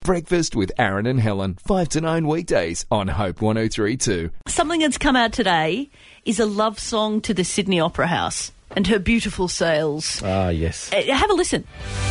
Breakfast with Aaron and Helen, 5 to 9 weekdays on Hope 103.2. Something that's come out today is a love song to the Sydney Opera House and her beautiful sails. Ah, yes. Have a listen.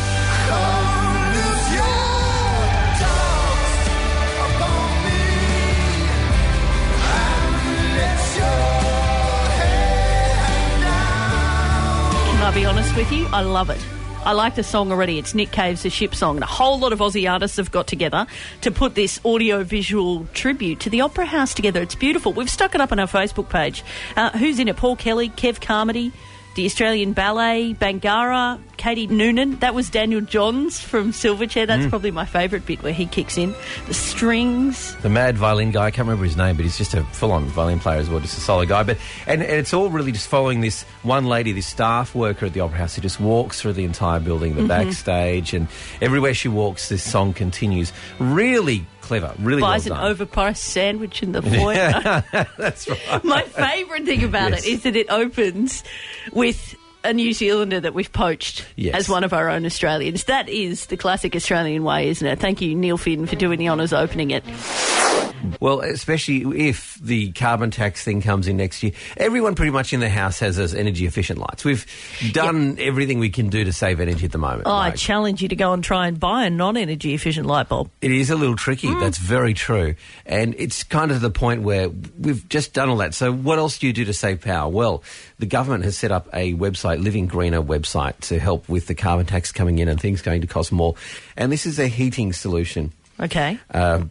Can I be honest with you? I love it. I like the song already. It's Nick Cave's The Ship Song. And a whole lot of Aussie artists have got together to put this audio-visual tribute to the Opera House together. It's beautiful. We've stuck it up on our Facebook page. Who's in it? Paul Kelly, Kev Carmody, the Australian Ballet, Bangara, Katie Noonan. That was Daniel Johns from Silverchair. That's probably my favourite bit where he kicks in. The strings. The mad violin guy, I can't remember his name, but he's just a full-on violin player as well, just a solo guy. But and it's all really just following this one lady, this staff worker at the Opera House, who just walks through the entire building, the backstage, and everywhere she walks, this song continues. Really clever, really Buys well done. an overpriced sandwich in the foyer. That's right. My favourite thing about it is that it opens with a New Zealander that we've poached as one of our own Australians. That is the classic Australian way, isn't it? Thank you, Neil Finn, for doing the honours opening it. Well, especially if the carbon tax thing comes in next year. Everyone pretty much in the house has those energy-efficient lights. We've done everything we can do to save energy at the moment. Oh, I challenge you to go and try and buy a non-energy efficient light bulb. It is a little tricky. That's very true. And it's kind of the point where we've just done all that. So what else do you do to save power? Well, the government has set up a website, Living Greener website, to help with the carbon tax coming in and things going to cost more. And this is a heating solution. Okay.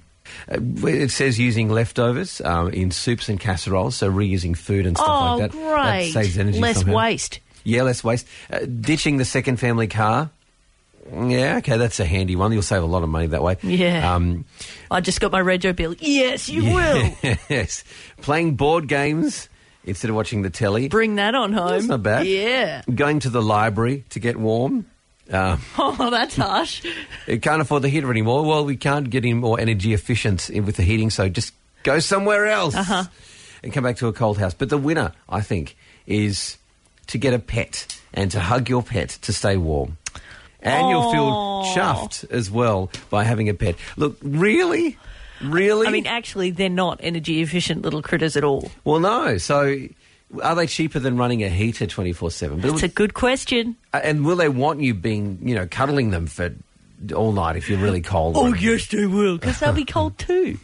It says using leftovers in soups and casseroles, so reusing food and stuff like that. Oh, great. That saves energy Less somehow. waste. Yeah, less waste. Ditching the second family car. Yeah, okay, that's a handy one. You'll save a lot of money that way. Yeah. I just got my rego bill. Yes, you will. Yes. Playing board games instead of watching the telly. Bring that on home. That's not bad. Yeah. Going to the library to get warm. Oh, that's harsh. It can't afford the heater anymore. Well, we can't get any more energy efficient with the heating, so just go somewhere else and come back to a cold house. But the winner, I think, is to get a pet and to hug your pet to stay warm. And you'll feel chuffed as well by having a pet. Look, really? Really? I mean, actually, they're not energy efficient little critters at all. Well, no. So are they cheaper than running a heater 24/7? That's a good question. And will they want you cuddling them for all night if you're really cold? Oh, yes, they will, because they'll be cold too.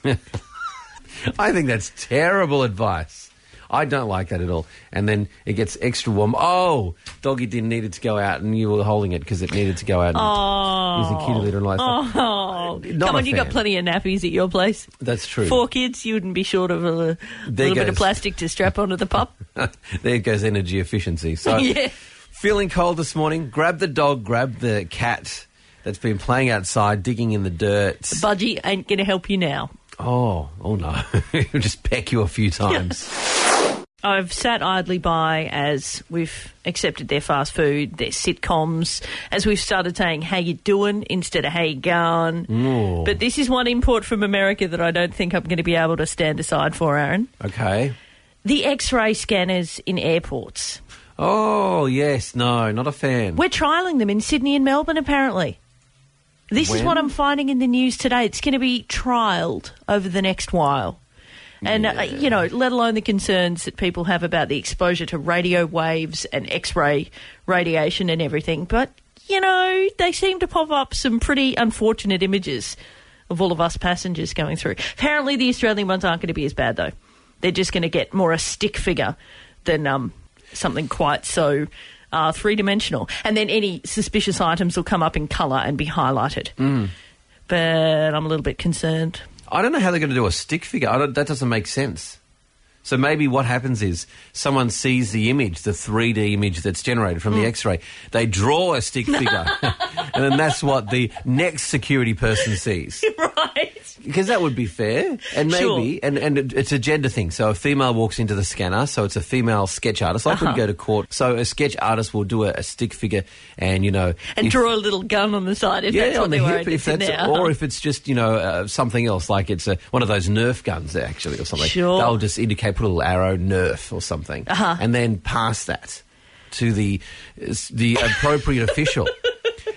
I think that's terrible advice. I don't like that at all. And then it gets extra warm. Oh, doggy didn't need it to go out, and you were holding it because it needed to go out and use a kitty litter and all that stuff. Oh, come on, you got plenty of nappies at your place. That's true. 4 kids, you wouldn't be short of a little bit of plastic to strap onto the pup. There goes energy efficiency. So, feeling cold this morning, grab the dog, grab the cat that's been playing outside, digging in the dirt. The budgie ain't going to help you now. Oh no. He'll just peck you a few times. I've sat idly by as we've accepted their fast food, their sitcoms, as we've started saying, how you doing instead of how you going. Ooh. But this is one import from America that I don't think I'm going to be able to stand aside for, Aaron. Okay. The X-ray scanners in airports. Oh, yes. No, not a fan. We're trialling them in Sydney and Melbourne, apparently. This is what I'm finding in the news today. It's going to be trialled over the next while. And, let alone the concerns that people have about the exposure to radio waves and X-ray radiation and everything. But, they seem to pop up some pretty unfortunate images of all of us passengers going through. Apparently the Australian ones aren't going to be as bad, though. They're just going to get more a stick figure than something quite so three-dimensional. And then any suspicious items will come up in colour and be highlighted. But I'm a little bit concerned. I don't know how they're going to do a stick figure. That doesn't make sense. So maybe what happens is someone sees the image, the 3D image that's generated from the X-ray. They draw a stick figure, and then that's what the next security person sees. Right. Because that would be fair. And maybe, and it's a gender thing. So a female walks into the scanner, so it's a female sketch artist, like when you go to court. So a sketch artist will do a stick figure and, And draw a little gun on the side if that's what they were interested in. Or if it's just, something else, like it's one of those Nerf guns, actually, or something. Sure. They'll just indicate, put a little arrow, Nerf or something. And then pass that to the appropriate official.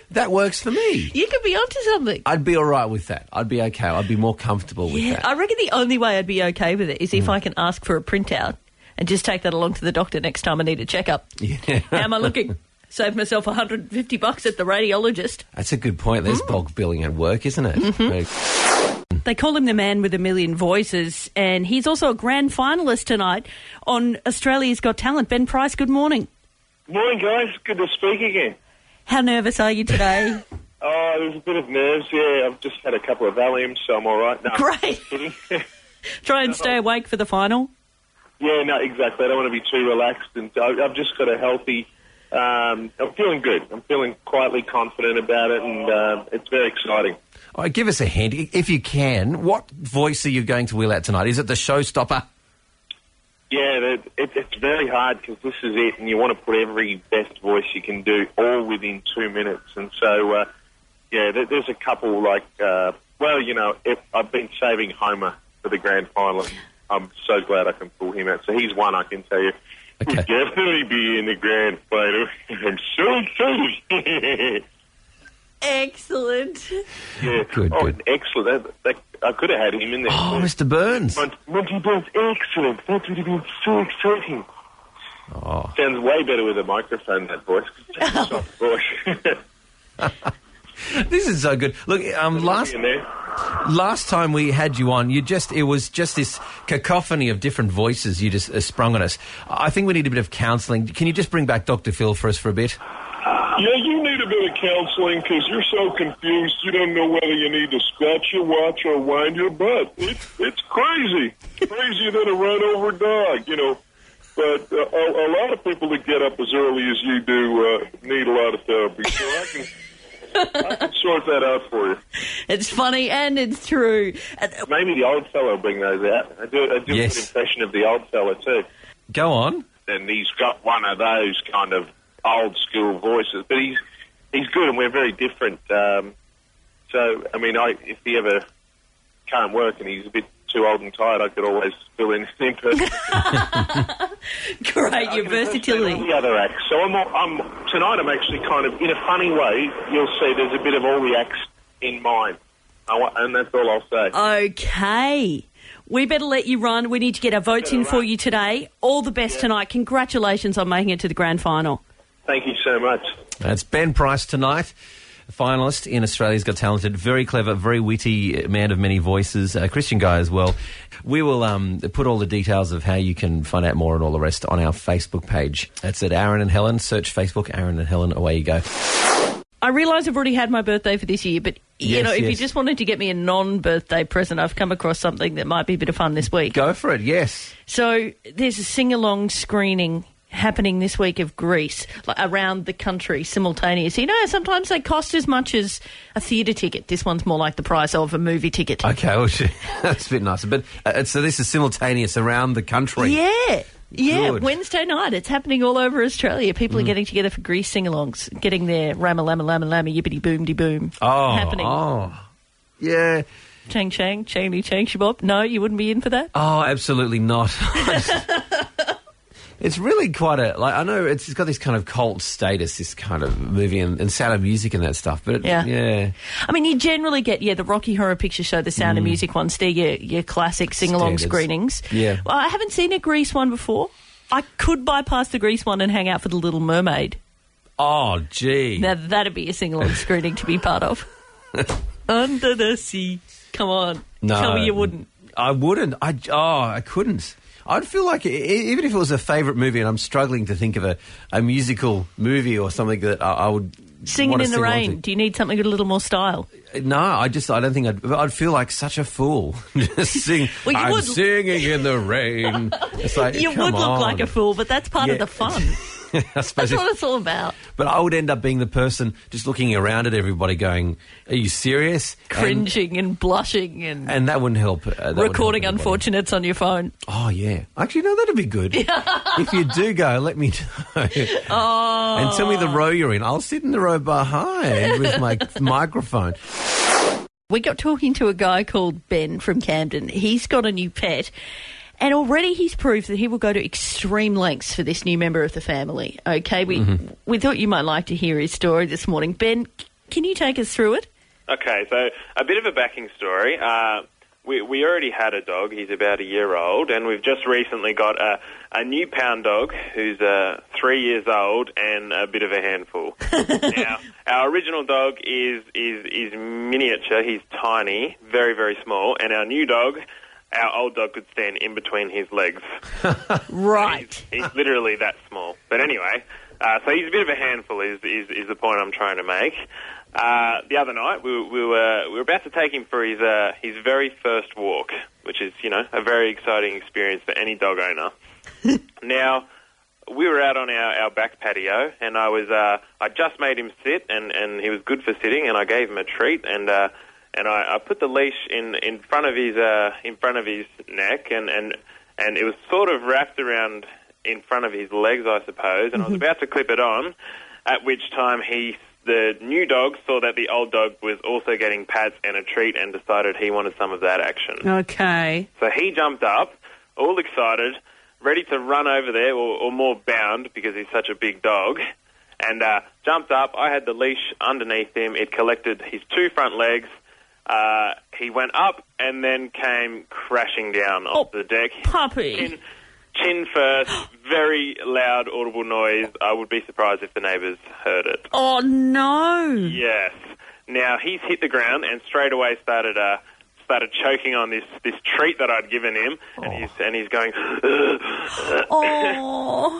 That works for me. You could be onto something. I'd be all right with that. I'd be okay. I'd be more comfortable with that. I reckon the only way I'd be okay with it is if I can ask for a printout and just take that along to the doctor next time I need a checkup. Yeah. How am I looking? Save myself $150 at the radiologist. That's a good point. There's bulk billing at work, isn't it? They call him the man with a million voices, and he's also a grand finalist tonight on Australia's Got Talent. Ben Price, good morning. Morning, guys. Good to speak again. How nervous are you today? Oh, there's a bit of nerves, yeah. I've just had a couple of Valiums, so I'm all right. No, Great. kidding. Try and stay awake for the final. Yeah, no, exactly. I don't want to be too relaxed, and I've just got a healthy... I'm feeling good. I'm feeling quietly confident about it, and it's very exciting. All right, give us a hint, if you can. What voice are you going to wheel out tonight? Is it the showstopper? Yeah, it's very hard because this is it, and you want to put every best voice you can do all within 2 minutes. And so, there's a couple like, I've been saving Homer for the grand final. I'm so glad I can pull him out. So he's one, I can tell you. Okay. He'll definitely be in the grand final. I'm so excited. Excellent. Yeah. Good. Excellent. I could have had him in there. Oh, Mr. Burns. Monty Burns, excellent. That would have been so exciting. Oh. Sounds way better with a microphone, that voice. Soft voice. This is so good. Look, last time we had you on, it was just this cacophony of different voices you just sprung on us. I think we need a bit of counselling. Can you just bring back Dr. Phil for us for a bit? Yeah, you need a bit of counseling because you're so confused. You don't know whether you need to scratch your watch or wind your butt. It's crazy. Crazier than a run-over dog, you know. But a lot of people that get up as early as you do need a lot of therapy. So I can sort that out for you. It's funny and it's true. Maybe the old fellow will bring those out. I do a good impression of the old fellow too. Go on. And he's got one of those kind of old school voices, but he's good, and we're very different. So, I mean, if he ever can't work and he's a bit too old and tired, I could always fill in him person. Great, your versatility. All the other acts. So tonight I'm actually kind of, in a funny way, you'll see there's a bit of all the acts in mind, and that's all I'll say. Okay. We better let you run. We need to get our votes in for you today. All the best tonight. Congratulations on making it to the grand final. Thank you so much. That's Ben Price tonight, a finalist in Australia's Got Talented. Very clever, very witty man of many voices, a Christian guy as well. We will put all the details of how you can find out more and all the rest on our Facebook page. That's at Aaron and Helen. Search Facebook, Aaron and Helen. Away you go. I realise I've already had my birthday for this year, but if you just wanted to get me a non-birthday present, I've come across something that might be a bit of fun this week. Go for it, yes. So there's a sing-along screening happening this week of Grease, like around the country simultaneously. You know, sometimes they cost as much as a theatre ticket. This one's more like the price of a movie ticket. Okay, well, that's a bit nicer. But so this is simultaneous around the country. Yeah. Yeah, Good. Wednesday night. It's happening all over Australia. People are getting together for Grease sing-alongs, getting their rama-lama-lama-lama, yippity-boom-de-boom happening. Oh, yeah. Chang-chang, chang-chang, shabop. No, you wouldn't be in for that? Oh, absolutely not. It's really quite I know it's got this kind of cult status, this kind of movie and Sound of Music and that stuff, but yeah. I mean, you generally get, the Rocky Horror Picture Show, the Sound of Music ones, they're your classic sing-along screenings. Yeah. Well, I haven't seen a Grease one before. I could bypass the Grease one and hang out for The Little Mermaid. Oh, gee. Now, that'd be a sing-along screening to be part of. Under the Sea. Come on. No. Tell me you wouldn't. I wouldn't. I couldn't. I'd feel like, even if it was a favourite movie and I'm struggling to think of a musical movie or something that I would Singing in the Rain. Do you need something with a little more style? No, I don't think I'd feel like such a fool. Just sing, well, I'm singing in the rain. It's like, you would look like a fool, but that's part of the fun. I suppose that's what it's all about. But I would end up being the person just looking around at everybody going, are you serious? Cringing and blushing. And that wouldn't help. Recording unfortunates on your phone. Oh, yeah. Actually, no, that'd be good. If you do go, let me know. Oh. And tell me the row you're in. I'll sit in the row behind with my microphone. We got talking to a guy called Ben from Camden. He's got a new pet. And already he's proved that he will go to extreme lengths for this new member of the family. Okay, we thought you might like to hear his story this morning. Ben, Can you take us through it? Okay, so a bit of a backing story. We already had a dog. He's about a year old, and we've just recently got a new pound dog who's 3 years old and a bit of a handful. Now, our original dog is miniature. He's tiny, very, very small, and our new dog, our old dog, could stand in between his legs. Right. He's literally that small. But anyway, so he's a bit of a handful is the point I'm trying to make. The other night, we were about to take him for his very first walk, which is, a very exciting experience for any dog owner. Now, we were out on our back patio, and I just made him sit, and he was good for sitting, and I gave him a treat, and I put the leash in front of his neck, and it was sort of wrapped around in front of his legs, I suppose, and I was about to clip it on, at which time the new dog saw that the old dog was also getting pats and a treat and decided he wanted some of that action. Okay. So he jumped up, all excited, ready to run over there, or more bound because he's such a big dog, and jumped up. I had the leash underneath him. It collected his two front legs. He went up and then came crashing down off the deck. Puppy. Chin first, very loud, audible noise. I would be surprised if the neighbours heard it. Oh, no. Yes. Now, he's hit the ground and straight away started choking on this treat that I'd given him, and he's going... Oh.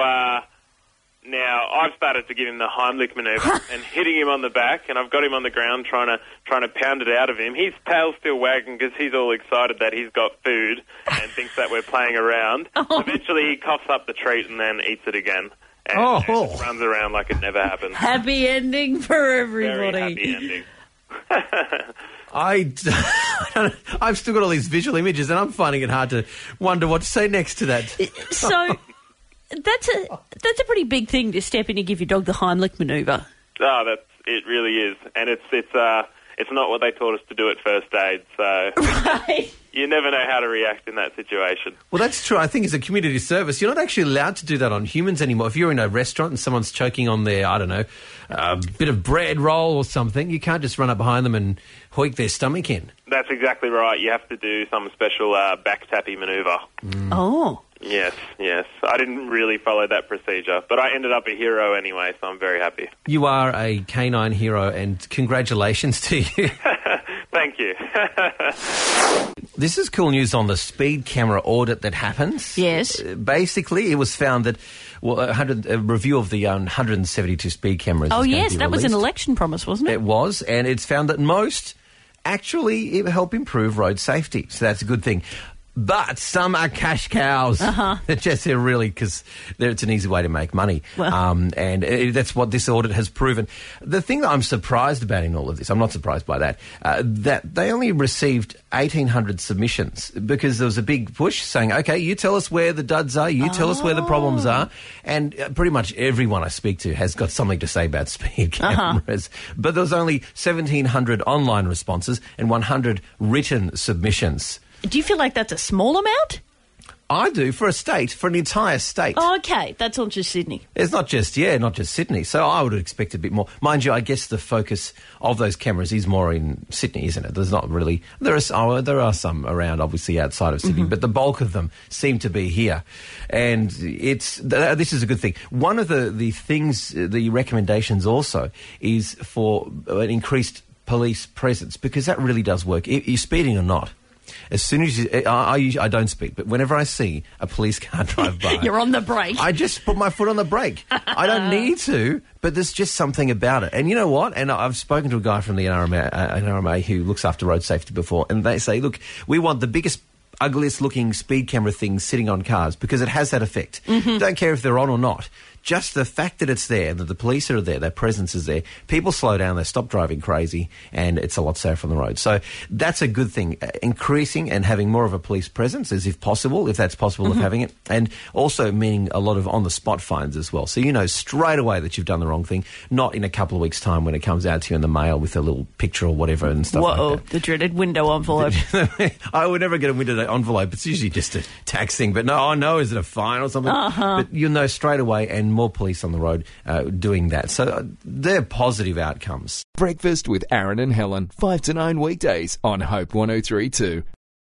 Now I've started to give him the Heimlich manoeuvre and hitting him on the back, and I've got him on the ground trying to pound it out of him. His tail's still wagging because he's all excited that he's got food and thinks that we're playing around. Eventually he coughs up the treat and then eats it again. And just runs around like it never happened. Happy ending for everybody. Very happy ending. I've still got all these visual images, and I'm finding it hard to wonder what to say next to that. So that's a pretty big thing to step in and give your dog the Heimlich manoeuvre. Oh, it really is, and it's not what they taught us to do at first aid. So right. You never know how to react in that situation. Well, that's true. I think as a community service, you're not actually allowed to do that on humans anymore. If you're in a restaurant and someone's choking on their, I don't know, a bit of bread roll or something, you can't just run up behind them and hoik their stomach in. That's exactly right. You have to do some special back tappy manoeuvre. Oh. Yes. I didn't really follow that procedure, but I ended up a hero anyway, so I'm very happy. You are a canine hero, and congratulations to you. Thank you. This is cool news on the speed camera audit that happens. Yes. Basically, it was found that a review of the 172 speed cameras. Oh, is going to yes, be that was an released. election promise, wasn't it? It was, and it's found that most actually help improve road safety, so that's a good thing. But some are cash cows. They're just really because it's an easy way to make money. Well. And that's what this audit has proven. The thing that I'm surprised about in all of this, I'm not surprised by that, that they only received 1,800 submissions because there was a big push saying, OK, you tell us where the duds are, you tell us where the problems are. And pretty much everyone I speak to has got something to say about speed cameras. But there was only 1,700 online responses and 100 written submissions. Do you feel like that's a small amount? I do, for an entire state. Oh, okay, that's not just Sydney. It's not just Sydney. So I would expect a bit more. Mind you, I guess the focus of those cameras is more in Sydney, isn't it? There's not really... There are some around, obviously, outside of Sydney, but the bulk of them seem to be here. And this is a good thing. One of the things, the recommendations also, is for an increased police presence, because that really does work. If you're speeding or not, as soon as I don't speed, but whenever I see a police car drive by... You're on the brake. I just put my foot on the brake. I don't need to, but there's just something about it. And you know what? And I've spoken to a guy from the NRMA who looks after road safety before, and they say, look, we want the biggest, ugliest looking speed camera things sitting on cars because it has that effect. Don't care if they're on or not. Just the fact that it's there, that the police are there, their presence is there, people slow down, they stop driving crazy, and it's a lot safer on the road. So that's a good thing. Increasing and having more of a police presence is if that's possible of having it, and also meaning a lot of on-the-spot fines as well. So you know straight away that you've done the wrong thing, not in a couple of weeks' time when it comes out to you in the mail with a little picture or whatever and stuff like that. The dreaded window envelope. I would never get a window envelope. It's usually just a tax thing. But no, is it a fine or something? But you'll know straight away, and more police on the road doing that. So they're positive outcomes. Breakfast with Aaron and Helen, 5 to 9 weekdays on Hope 103.2.